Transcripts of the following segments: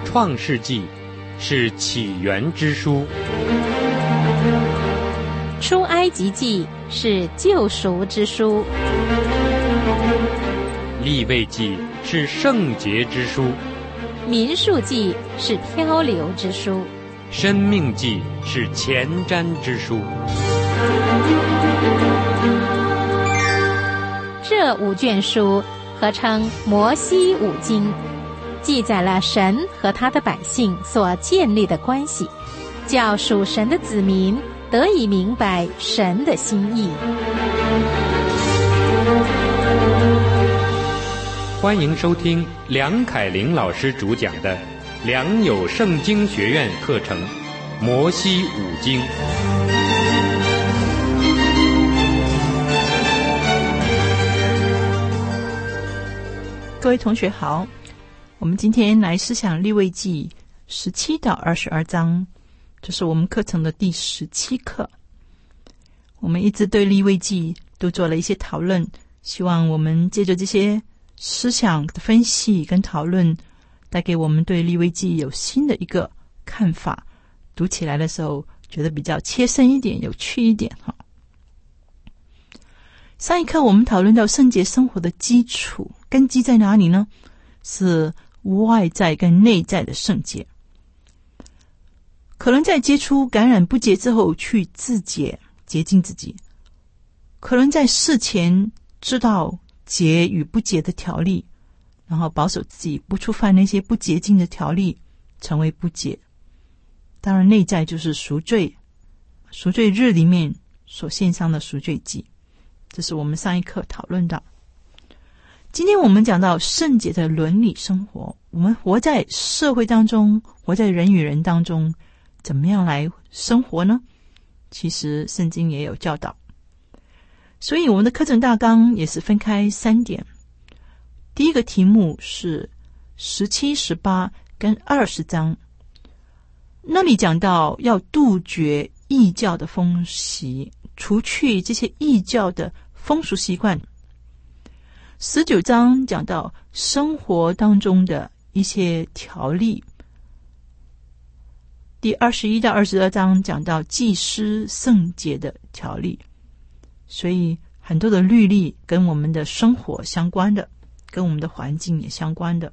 创世纪是起源之书， 出埃及记是救赎之书， 利未记是圣洁之书， 民数记是漂流之书， 申命记是前瞻之书。 这5卷书合称摩西5经，记载了神和他的百姓所建立的关系，叫属神的子民得以明白神的心意。 欢迎收听梁凯玲老师主讲的良友圣经学院课程《摩西5经》。 各位同学好，我们今天来思想利未记17到22章，这是我们课程的第17课。我们一直对利未记都做了一些讨论，希望我们借着这些思想的分析跟讨论，带给我们对利未记有新的一个看法，读起来的时候觉得比较切身一点，有趣一点。上一课我们讨论到圣洁生活的基础根基在哪里呢？是外在跟内在的圣洁。可能在接触感染不洁之后去自洁，洁净自己，可能在事前知道洁与不洁的条例，然后保守自己不触犯那些不洁净的条例，成为不洁。当然内在就是赎罪，赎罪日里面所献上的赎罪祭，这是我们上一课讨论到。今天我们讲到圣洁的伦理生活，我们活在社会当中，活在人与人当中，怎么样来生活呢？其实圣经也有教导，所以我们的课程大纲也是分开3点。第一个题目是17、18跟20章，那里讲到要杜绝异教的风习，除去这些异教的风俗习惯。19章讲到生活当中的一些条例。第21到22章讲到祭司圣洁的条例。所以很多的律例跟我们的生活相关的，跟我们的环境也相关的。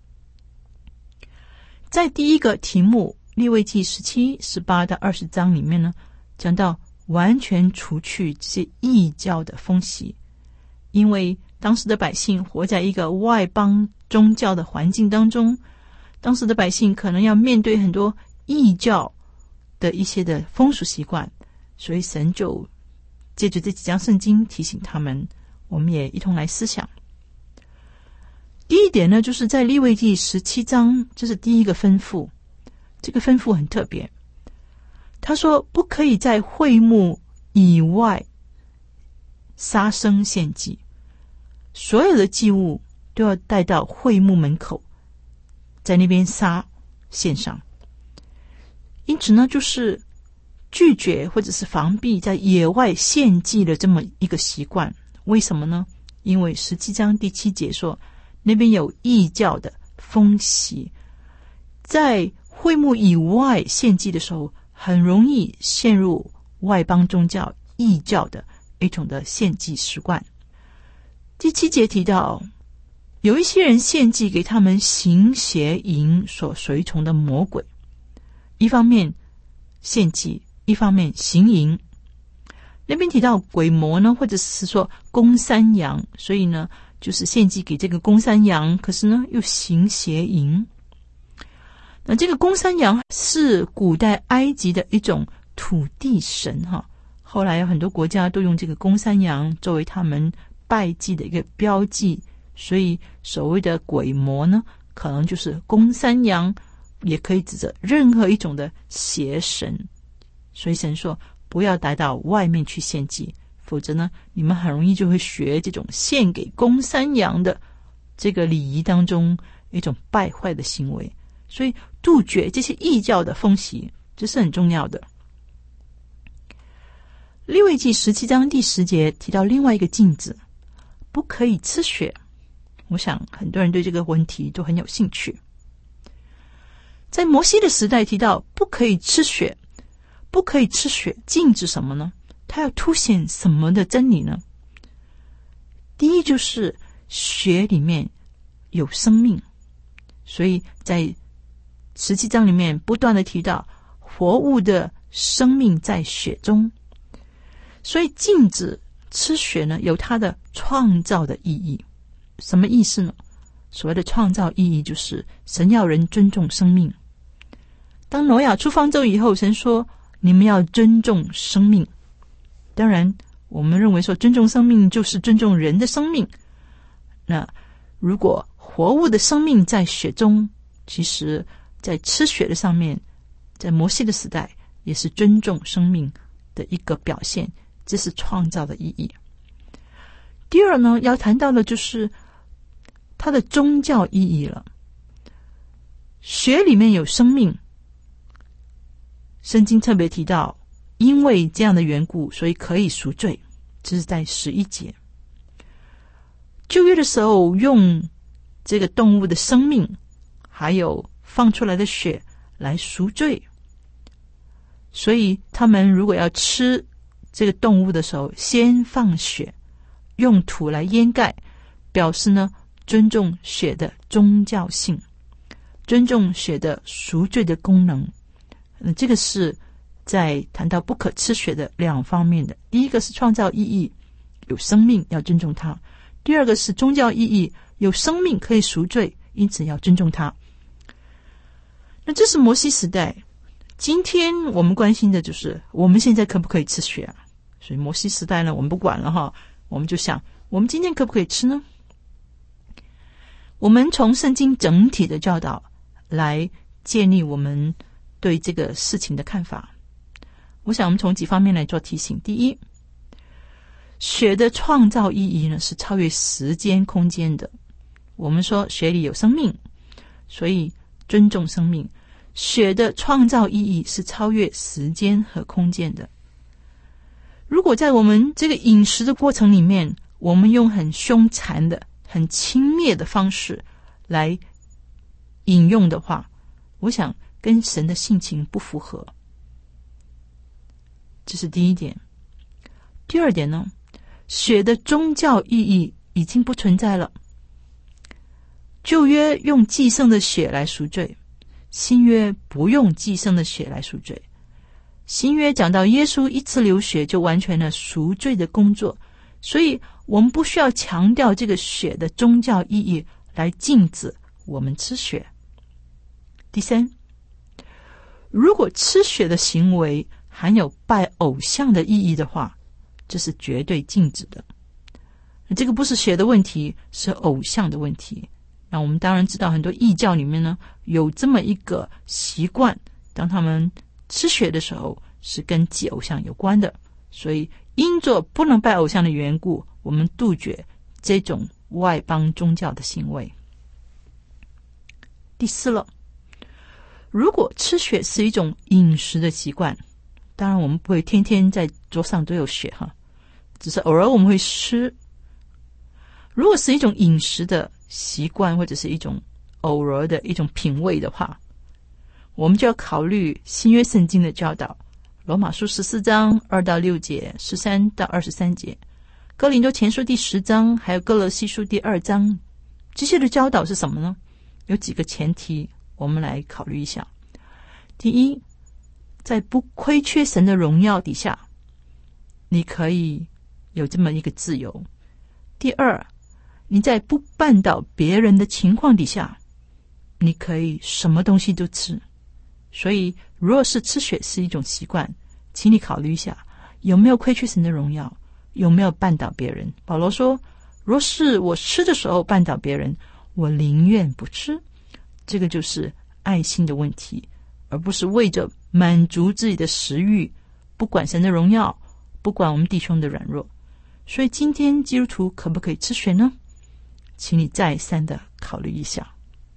在第一个题目利未记17、18到20章里面呢，讲到完全除去这些异教的风习，因为当时的百姓活在一个外邦宗教的环境当中，当时的百姓可能要面对很多异教的一些的风俗习惯，所以神就借着这几章圣经提醒他们，我们也一同来思想。第一点呢，就是在利未记17章，这是第一个吩咐。这个吩咐很特别，他说不可以在会幕以外杀生献祭，所有的祭物都要带到会幕门口，在那边杀献上。因此呢，就是拒绝或者是防避在野外献祭的这么一个习惯。为什么呢？因为17章第7节说，那边有异教的风习，在会幕以外献祭的时候，很容易陷入外邦宗教异教的一种的献祭习惯。第7节提到，有一些人献祭给他们行邪淫所随从的魔鬼，一方面献祭，一方面行淫。那边提到鬼魔呢，或者是说公山羊，所以呢就是献祭给这个公山羊，可是呢又行邪淫。那这个公山羊是古代埃及的一种土地神后来有很多国家都用这个公山羊作为他们拜祭的一个标记，所以所谓的鬼魔呢，可能就是公山羊，也可以指着任何一种的邪神。所以神说不要带到外面去献祭，否则呢你们很容易就会学这种献给公山羊的这个礼仪当中一种败坏的行为。所以杜绝这些异教的风习，这是很重要的。利未记17章第10节提到另外一个禁止，不可以吃血。我想很多人对这个问题都很有兴趣。 在摩西的时代提到不可以吃血，不可以吃血，禁止什么呢？他要凸显什么的真理呢？第一就是血里面有生命，所以在17章里面不断的提到活物的生命在血中，所以禁止吃血呢，有它的创造的意义。什么意思呢？所谓的创造意义就是神要人尊重生命。当挪亚出方舟以后，神说你们要尊重生命。当然我们认为说尊重生命就是尊重人的生命，那如果活物的生命在血中，其实在吃血的上面，在摩西的时代也是尊重生命的一个表现，这是创造的意义。第二呢，要谈到的就是它的宗教意义了。血里面有生命，圣经特别提到因为这样的缘故，所以可以赎罪，这是在11节。旧约的时候用这个动物的生命还有放出来的血来赎罪，所以他们如果要吃这个动物的时候，先放血，用土来掩盖，表示呢尊重血的宗教性，尊重血的赎罪的功能。这个是在谈到不可吃血的两方面的。第一个是创造意义，有生命要尊重它；第二个是宗教意义，有生命可以赎罪，因此要尊重它。那这是摩西时代。今天我们关心的就是我们现在可不可以吃血啊？所以摩西时代呢，我们不管了哈，我们就想我们今天可不可以吃呢？我们从圣经整体的教导来建立我们对这个事情的看法。我想我们从几方面来做提醒。第一，血的创造意义呢是超越时间空间的。我们说血里有生命，所以尊重生命。血的创造意义是超越时间和空间的。如果在我们这个饮食的过程里面，我们用很凶残的很轻蔑的方式来饮用的话，我想跟神的性情不符合。这是第一点。第二点呢，血的宗教意义已经不存在了。旧约用祭牲的血来赎罪，新约不用祭牲的血来赎罪。新约讲到耶稣一次流血就完成了赎罪的工作，所以我们不需要强调这个血的宗教意义来禁止我们吃血。第三，如果吃血的行为含有拜偶像的意义的话，这是绝对禁止的。这个不是血的问题，是偶像的问题。那我们当然知道很多异教里面呢有这么一个习惯，当他们吃血的时候是跟祭偶像有关的，所以因着不能拜偶像的缘故，我们杜绝这种外邦宗教的行为。第四了，如果吃血是一种饮食的习惯，当然我们不会天天在桌上都有血哈，只是偶尔我们会吃。如果是一种饮食的习惯，或者是一种偶尔的一种品味的话，我们就要考虑新约圣经的教导，罗马书14章2到6节，13到23节，哥林多前书第10章，还有哥罗西书第2章。这些的教导是什么呢？有几个前提我们来考虑一下。第一，在不亏缺神的荣耀底下，你可以有这么一个自由。第二，你在不绊倒别人的情况底下，你可以什么东西都吃。所以如果是吃血是一种习惯，请你考虑一下有没有亏缺神的荣耀，有没有绊倒别人。保罗说，若是我吃的时候绊倒别人，我宁愿不吃。这个就是爱心的问题，而不是为着满足自己的食欲，不管神的荣耀，不管我们弟兄的软弱。所以今天基督徒可不可以吃血呢？请你再三的考虑一下。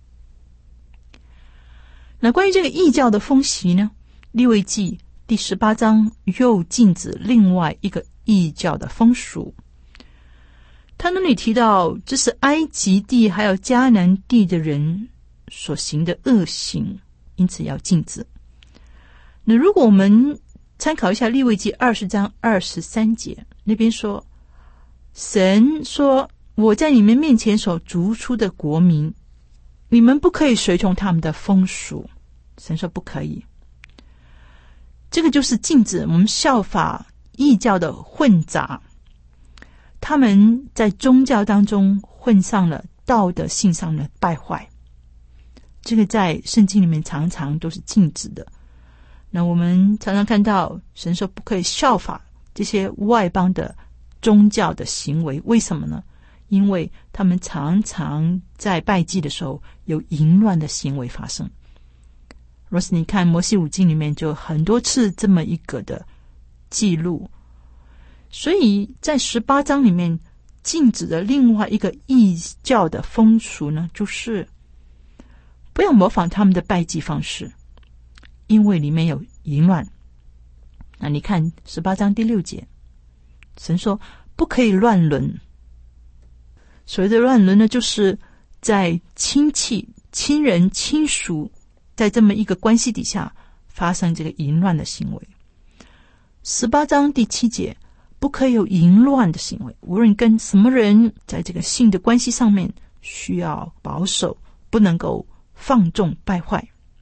那关于这个异教的风习呢，利未记第18章又禁止另外一个异教的风俗。他那里提到，这是埃及地还有迦南地的人所行的恶行。 因此要禁止。那如果我们参考一下利未记20章23节，那边说，神说，我在你们面前所逐出的国民，你们不可以随从他们的风俗。神说不可以，这个就是禁止我们效法异教的混杂，他们在宗教当中混上了道德性上的败坏，这个在圣经里面常常都是禁止的。那我们常常看到神说不可以效法这些外邦的宗教的行为，为什么呢？因为他们常常在拜祭的时候有淫乱的行为发生。若是你看摩西五经里面就很多次这么一个的记录，所以在18章里面禁止的另外一个异教的风俗呢，就是不要模仿他们的拜祭方式，因为里面有淫乱。那你看18章第6节，神说不可以乱伦。所谓的乱伦呢，就是在亲戚、亲人、亲属在这么一个关系底下发生这个淫乱的行为。18章第7节，不可以有淫乱的行为，无论跟什么人在这个性的关系上面需要保守，不能够放纵败坏。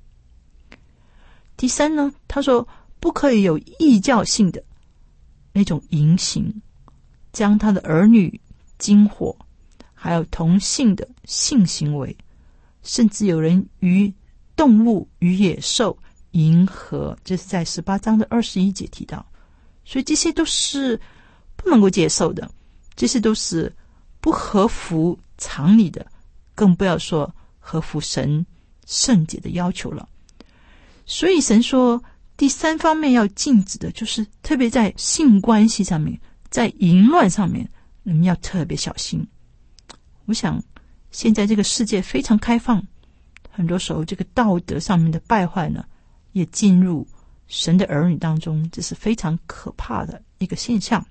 第3呢，他说不可以有异教性的那种淫行，将他的儿女经火，还有同性的性行为，甚至有人与动物与野兽迎合，这是在18章的21节提到。所以这些都是不能够接受的，这些都是不合乎常理的，更不要说合乎神圣洁的要求了。所以神说第3方面要禁止的，就是特别在性关系上面，在淫乱上面，你们要特别小心。我想现在这个世界非常开放，很多时候这个道德上面的败坏呢，也进入神的儿女当中，这是非常可怕的一个现象。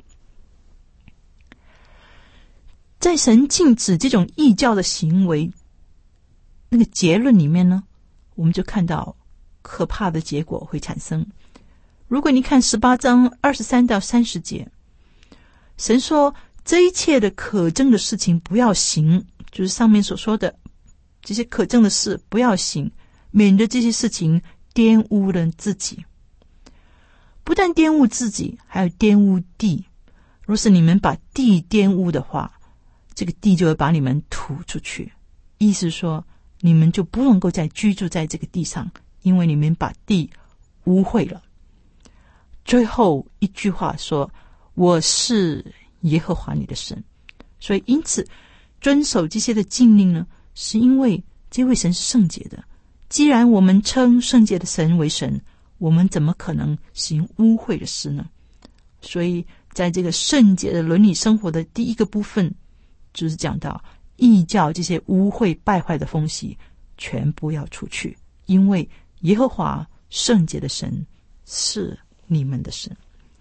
在神禁止这种异教的行为那个结论里面呢，我们就看到可怕的结果会产生。如果你看18章23到30节，神说这一切的可憎的事情不要行，就是上面所说的这些可憎的事不要行，免得这些事情玷污了自己。不但玷污自己，还有玷污地。若是你们把地玷污的话，这个地就会把你们吐出去，意思说你们就不能够再居住在这个地上，因为你们把地污秽了。最后一句话说，我是耶和华你的神。所以因此遵守这些的禁令呢，是因为这位神是圣洁的。既然我们称圣洁的神为神，我们怎么可能行污秽的事呢？所以在这个圣洁的伦理生活的第一个部分，就是讲到异教这些污秽败坏的风气全部要出去，因为耶和华圣洁的神是你们的神。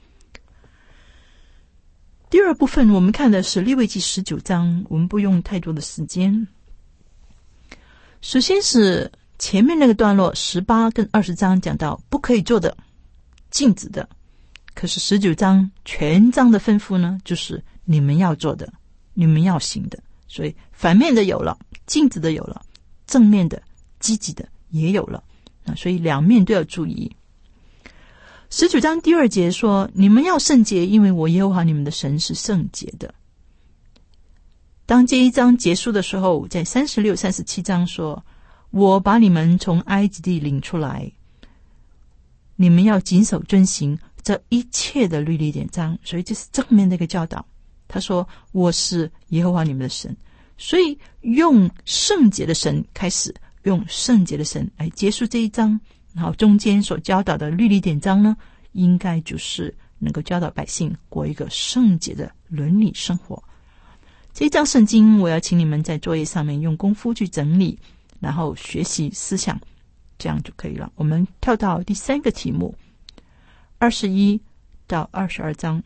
第二部分我们看的是利未记19章，我们不用太多的时间。首先是前面那个段落18跟20章讲到不可以做的，禁止的，可是19章全章的吩咐呢，就是你们要做的，你们要行的。所以反面的有了，禁止的有了，正面的积极的也有了，所以两面都要注意。19章第2节说，你们要圣洁，因为我耶和华你们的神是圣洁的。当这一章结束的时候，在36、37章说，我把你们从埃及地领出来，你们要谨守遵行这一切的律例典章。所以这是正面的一个教导。他说我是耶和华你们的神，所以用圣洁的神开始，用圣洁的神来结束这一章，然后中间所教导的律例典章呢，应该就是能够教导百姓过一个圣洁的伦理生活。这一章圣经我要请你们在作业上面用功夫去整理，然后学习思想，这样就可以了。我们跳到第3个题目21到22章，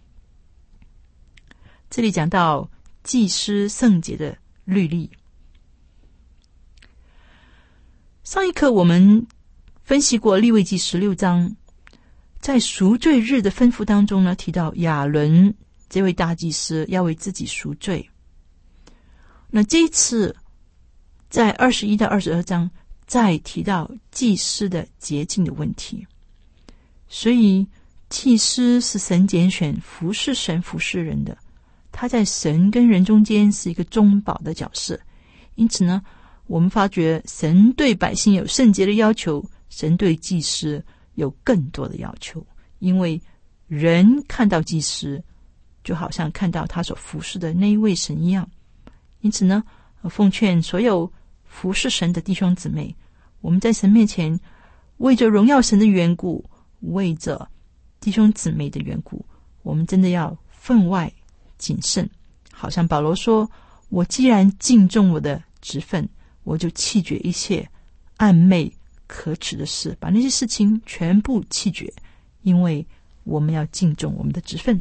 这里讲到祭司圣洁的律例。上一课我们分析过利未记16章，在赎罪日的吩咐当中呢，提到亚伦这位大祭司要为自己赎罪。那这一次在21到22章再提到祭司的洁净的问题。所以祭司是神拣选服侍神服侍人的，他在神跟人中间是一个中保的角色。因此呢，我们发觉神对百姓有圣洁的要求，神对祭司有更多的要求。因为人看到祭司就好像看到他所服侍的那一位神一样。因此呢，奉劝所有服侍神的弟兄姊妹，我们在神面前为着荣耀神的缘故，为着弟兄姊妹的缘故，我们真的要分外谨慎。好像保罗说，我既然敬重我的职分，我就弃绝一切暧昧可耻的事，把那些事情全部弃绝，因为我们要敬重我们的职分。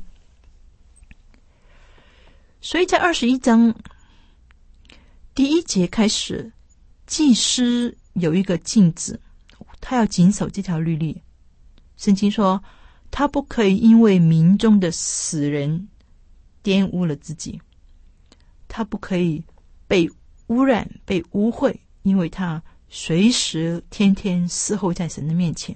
所以在21章第1节开始，祭司有一个禁止，他要谨守这条律例。圣经说，他不可以因为民中的死人玷污了自己，他不可以被污染被污秽，因为他随时天天侍候在神的面前。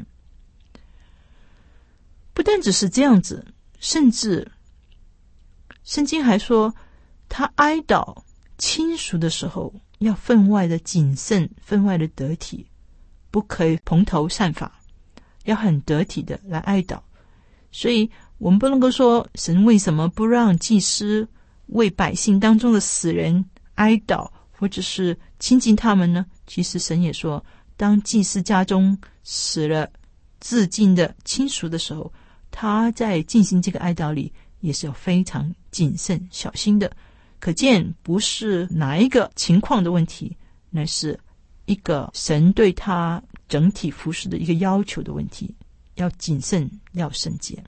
不但只是这样子，甚至圣经还说，他哀悼亲属的时候要分外的谨慎，分外的得体，不可以蓬头散发，要很得体的来哀悼。所以我们不能够说神为什么不让祭司为百姓当中的死人哀悼，或者是亲近他们呢？其实神也说，当祭司家中死了至近的亲属的时候，他在进行这个哀悼里也是要非常谨慎小心的。可见不是哪一个情况的问题，那是一个神对他整体服侍的一个要求的问题，要谨慎，要圣洁。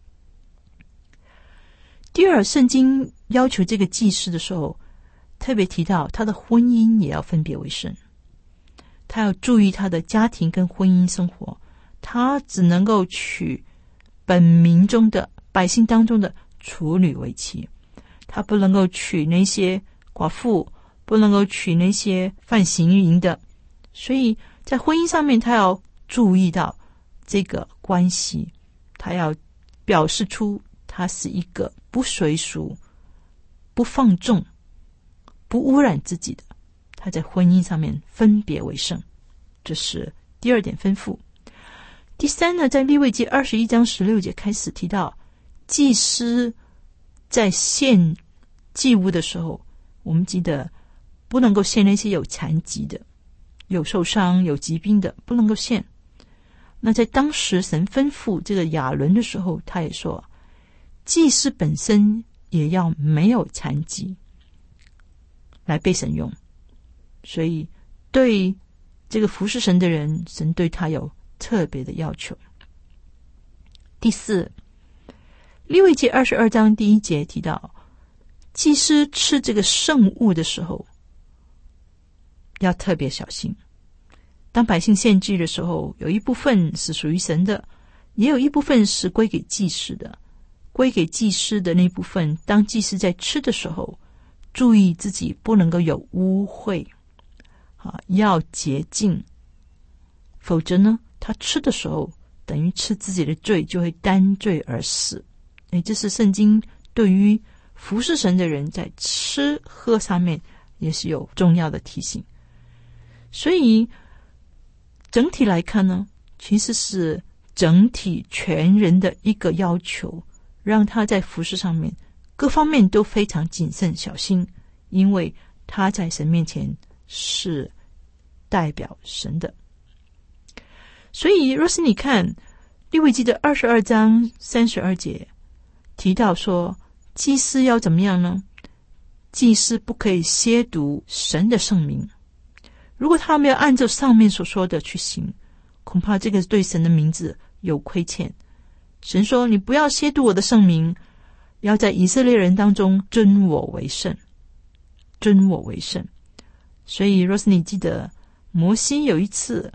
第二，圣经要求这个祭司的时候，特别提到他的婚姻也要分别为圣，他要注意他的家庭跟婚姻生活，他只能够娶本民中的百姓当中的处女为妻，他不能够娶那些寡妇，不能够娶那些犯行淫的。所以在婚姻上面，他要注意到这个关系，他要表示出他是一个不随俗、不放纵、不污染自己的，他在婚姻上面分别为圣，这是第二点吩咐。第三呢，在利未记21章16节开始提到，祭司在献祭物的时候，我们记得不能够献那些有残疾的、有受伤、有疾病的，不能够献。那在当时神吩咐这个亚伦的时候，他也说，祭司本身也要没有残疾来被神用。所以对这个服侍神的人，神对他有特别的要求。第四，利未记22章第1节提到，祭司吃这个圣物的时候要特别小心。当百姓献祭的时候，有一部分是属于神的，也有一部分是归给祭司的。归给祭司的那部分，当祭司在吃的时候，注意自己不能够有污秽，要洁净，否则呢，他吃的时候等于吃自己的罪，就会担罪而死。这是圣经对于服侍神的人在吃喝上面也是有重要的提醒。所以整体来看呢，其实是整体全人的一个要求，让他在服侍上面各方面都非常谨慎小心，因为他在神面前是代表神的。所以若是你看利未记的22章32节提到说，祭司要怎么样呢？祭司不可以亵渎神的圣名，如果他没有按照上面所说的去行，恐怕这个对神的名字有亏欠。神说，你不要亵渎我的圣名，要在以色列人当中尊我为圣，尊我为圣。所以若是你记得摩西有一次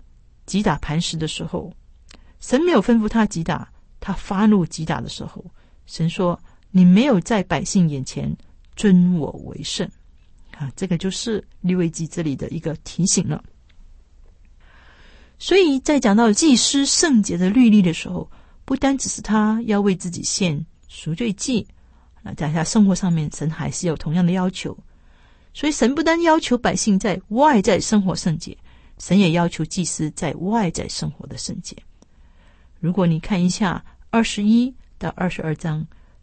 击打磐石的时候，神没有吩咐他击打，他发怒击打的时候，神说你没有在百姓眼前尊我为圣这个就是利未记这里的一个提醒了。所以在讲到祭司圣洁的律例的时候，不单只是他要为自己献赎罪祭，在他生活上面神还是有同样的要求。所以神不单要求百姓在外在生活圣洁，神也要求祭司在外在生活的圣洁。如果你看一下21到22章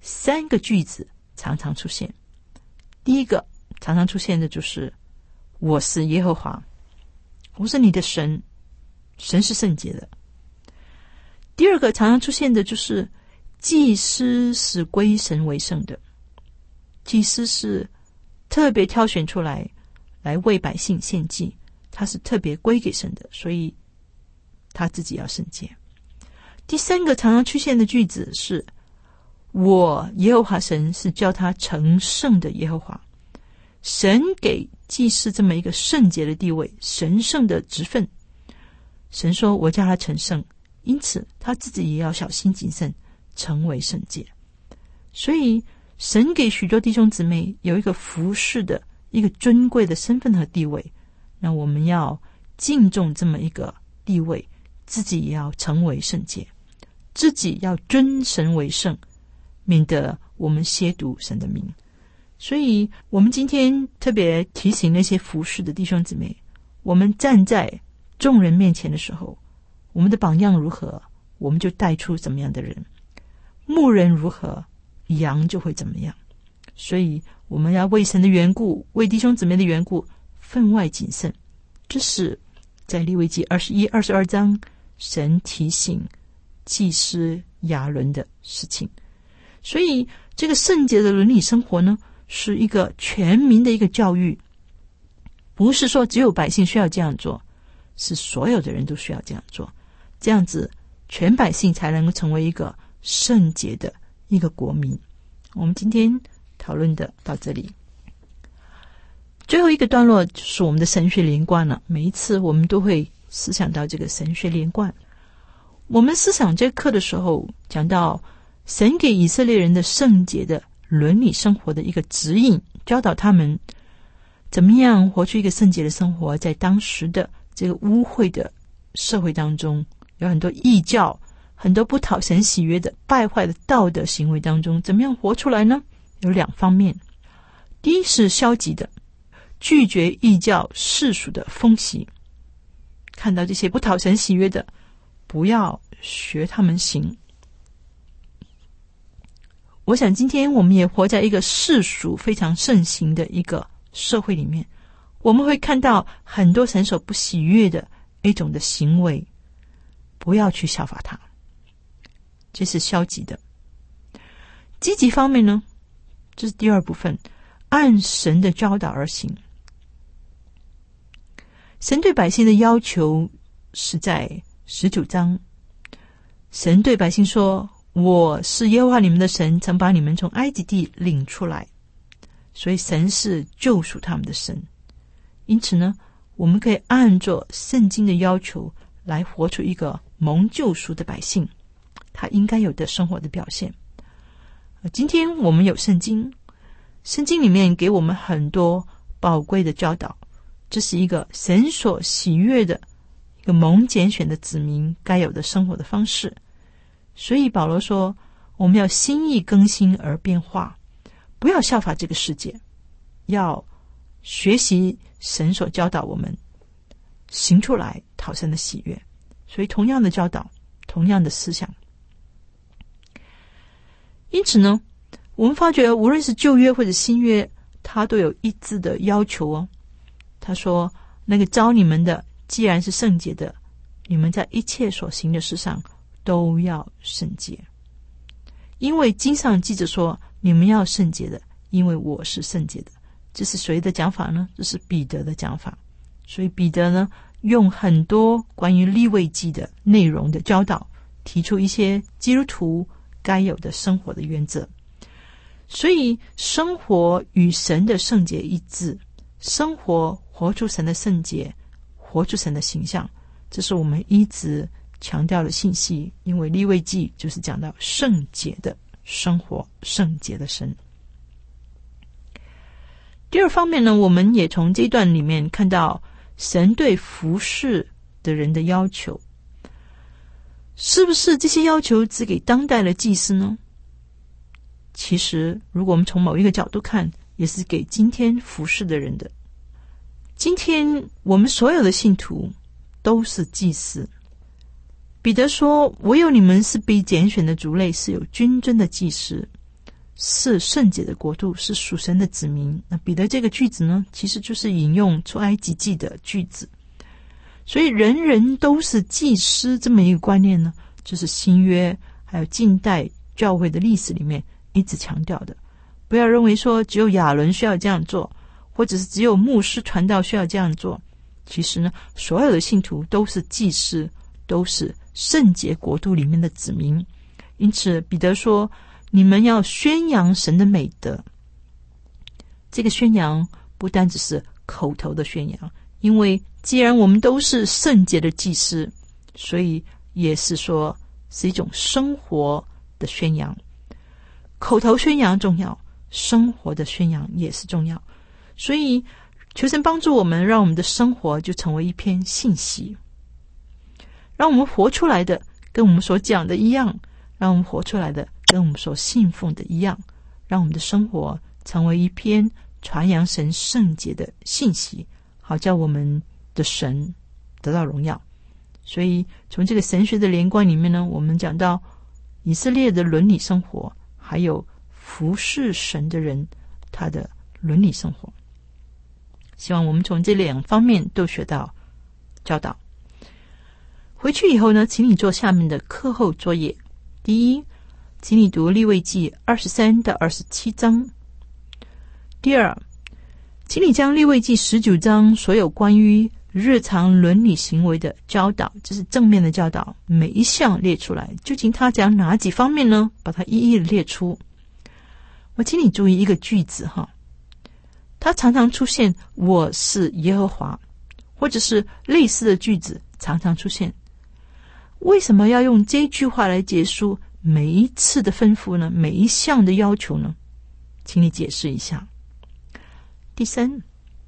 3个句子常常出现，第一个常常出现的就是我是耶和华，我是你的神，神是圣洁的。第二个常常出现的就是祭司是归神为圣的，祭司是特别挑选出来为百姓献祭，他是特别归给神的，所以他自己要圣洁。第三个常常出现的句子是我耶和华神是叫他成圣的耶和华，神给祭司这么一个圣洁的地位，神圣的职分，神说我叫他成圣，因此他自己也要小心谨慎，成为圣洁。所以神给许多弟兄姊妹有一个服侍的一个尊贵的身份和地位，那我们要敬重这么一个地位，自己也要成为圣洁，自己要尊神为圣，免得我们亵渎神的名。所以我们今天特别提醒那些服侍的弟兄姊妹，我们站在众人面前的时候，我们的榜样如何，我们就带出怎么样的人，牧人如何，羊就会怎么样。所以我们要为神的缘故，为弟兄姊妹的缘故分外谨慎。这是在利未记21、22章神提醒祭司亚伦的事情。所以这个圣洁的伦理生活呢，是一个全民的一个教育，不是说只有百姓需要这样做，是所有的人都需要这样做，这样子全百姓才能够成为一个圣洁的一个国民。我们今天讨论的到这里，最后一个段落就是我们的神学连贯了。每一次我们都会思想到这个神学连贯。我们思想这个课的时候，讲到神给以色列人的圣洁的伦理生活的一个指引，教导他们怎么样活出一个圣洁的生活。在当时的这个污秽的社会当中，有很多异教，很多不讨神喜悦的败坏的道德行为当中，怎么样活出来呢？有两方面。第一是消极的，拒绝异教世俗的风习，看到这些不讨神喜悦的，不要学他们行。我想今天我们也活在一个世俗非常盛行的一个社会里面，我们会看到很多神所不喜悦的一种的行为，不要去效法它，这是消极的。积极方面呢，这是第二部分，按神的教导而行。神对百姓的要求是在19章，神对百姓说，我是耶和华你们的神，曾把你们从埃及地领出来。所以神是救赎他们的神，因此呢，我们可以按照圣经的要求来活出一个蒙救赎的百姓他应该有的生活的表现。今天我们有圣经，圣经里面给我们很多宝贵的教导，这是一个神所喜悦的一个蒙拣选的子民该有的生活的方式。所以保罗说，我们要心意更新而变化，不要效法这个世界，要学习神所教导我们，行出来讨神的喜悦。所以同样的教导，同样的思想。因此呢，我们发觉无论是旧约或者新约，他都有一致的要求哦。他说，那个召你们的既然是圣洁的，你们在一切所行的事上都要圣洁，因为经上记着说，你们要圣洁的，因为我是圣洁的。这是谁的讲法呢？这是彼得的讲法。所以彼得呢，用很多关于利未记的内容的教导，提出一些基督徒该有的生活的原则。所以生活与神的圣洁一致，生活活出神的圣洁，活出神的形象， 这是我们一直强调的信息，因为利未记就是讲到圣洁的生活，圣洁的神。第二方面呢，我们也从这段里面看到神对服侍的人的要求，是不是这些要求只给当代的祭司呢？其实如果我们从某一个角度看，也是给今天服侍的人的。今天我们所有的信徒都是祭司。彼得说，唯有你们是被拣选的族类，是有君尊的祭司，是圣洁的国度，是属神的子民。那彼得这个句子呢，其实就是引用出埃及记的句子。所以人人都是祭司这么一个观念呢，这是新约还有近代教会的历史里面一直强调的。不要认为说只有亚伦需要这样做，或者是只有牧师传道需要这样做。其实呢，所有的信徒都是祭司，都是圣洁国度里面的子民。因此彼得说，你们要宣扬神的美德。这个宣扬不单只是口头的宣扬，因为既然我们都是圣洁的祭司，所以也是说是一种生活的宣扬。口头宣扬重要，生活的宣扬也是重要。所以求神帮助我们，让我们的生活就成为一篇信息，让我们活出来的跟我们所讲的一样，让我们活出来的跟我们所信奉的一样，让我们的生活成为一篇传扬神圣洁的信息，好叫我们的神得到荣耀。所以从这个神学的连贯里面呢，我们讲到以色列的伦理生活，还有服侍神的人他的伦理生活。希望我们从这两方面都学到教导。回去以后呢，请你做下面的课后作业。第一，请你读利未记23到27章。第二，请你将利未记19章所有关于日常伦理行为的教导，这是正面的教导，每一项列出来。究竟他讲哪几方面呢？把它一一的列出。我请你注意一个句子哈，它常常出现我是耶和华，或者是类似的句子常常出现。为什么要用这句话来结束每一次的吩咐呢？每一项的要求呢？请你解释一下。第三，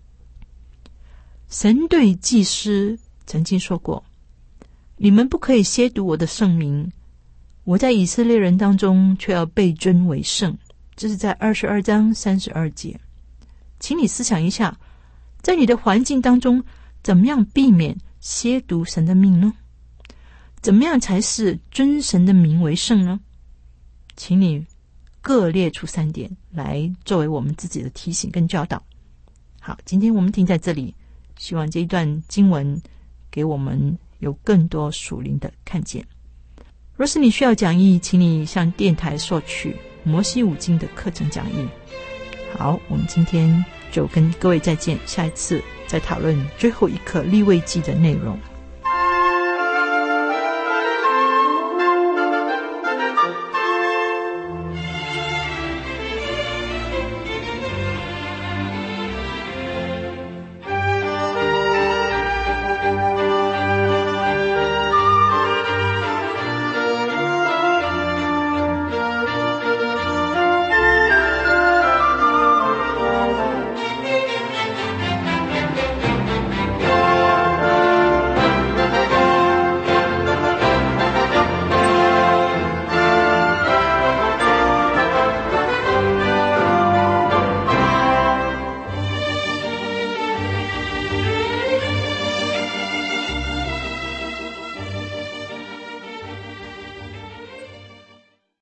神对祭司曾经说过，你们不可以亵渎我的圣名，我在以色列人当中却要被尊为圣。这是在22章32节。请你思想一下，在你的环境当中，怎么样避免亵渎神的名呢？怎么样才是尊神的名为圣呢？请你各列出3点来作为我们自己的提醒跟教导。好，今天我们停在这里，希望这一段经文给我们有更多属灵的看见。若是你需要讲义，请你向电台索取摩西五经的课程讲义。好，我们今天就跟各位再见，下一次再讨论最后一课利未记的内容。